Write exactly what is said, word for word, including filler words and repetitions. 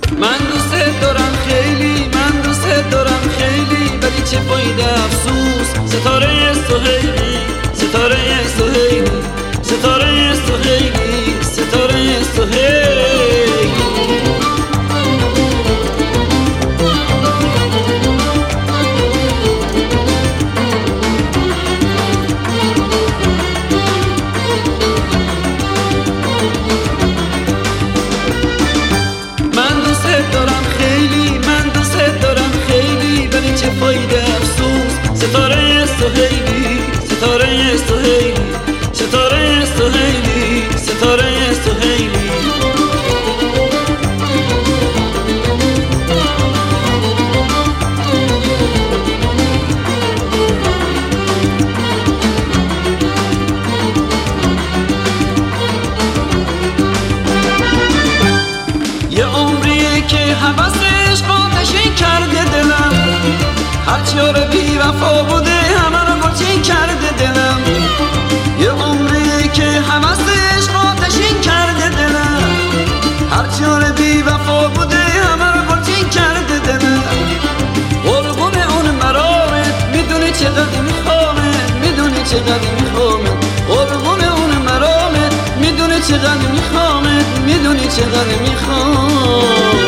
من دوست دارم خیلی، من دوست دارم خیلی، ولی چه فایده افسوس. ستاره سهیلی، ستاره سهیلی، ستاره سهیلی، ستاره سهیلی. من دوست دارم خیلی، من دوست دارم خیلی، ولی چه فایده افسوس. ستاره سهیلی، ستاره سهیلی، ستاره سهیلی، ستاره سهیلی. یه عمریه که حوثش آتشین کرده دلم، هرچی آره بی وفا بوده همه رو گلچین کرده دلم. یه عمریه که حوثش آتشین کرده دلم، هرچی آره بی وفا بوده همه رو گلچین کرده دلم. قربون اون مرامت میدونی چقدر میخوامت، میدونی چقدر میخوامت. قربون اون مرامت میدونی چقدر میخوامت، میدونی چقدر میخوام.